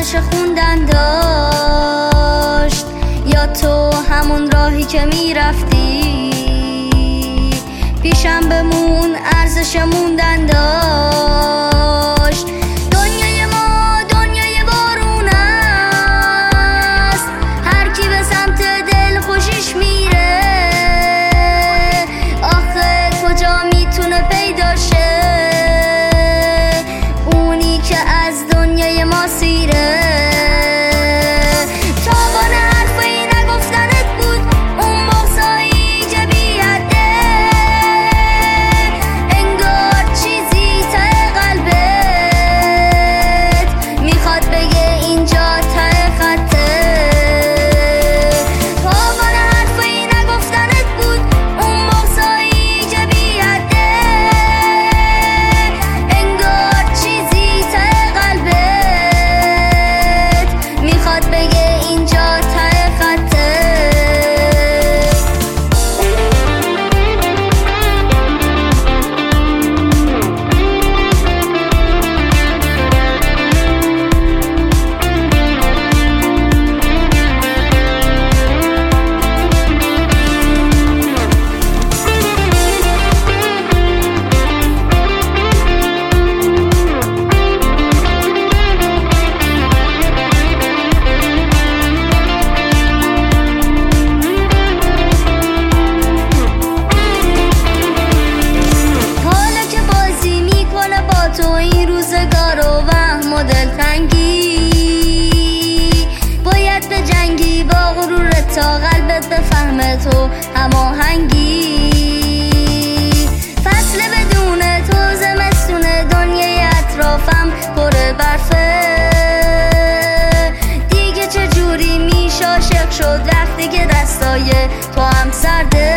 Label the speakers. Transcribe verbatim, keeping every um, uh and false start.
Speaker 1: ارزش خوندن داشت، یا تو همون راهی که میرفتی پیشم بمون ارزش موندن داشت. دنیای ما دنیای بارون است، هر کی به سمت دل خوشیش میره، آخه کجا میتونه پیدا شه اونی که از دنیای ما سیره. تو این روزگار و وهم و دلتنگی باید به جنگی با غرورت تا قلبت بفهمه تو هماهنگی. فصل بدون تو زمستونه، دنیای اطرافم پر برفه، دیگه چجوری میشه عاشق شد وقتی که دستای تو هم سرده.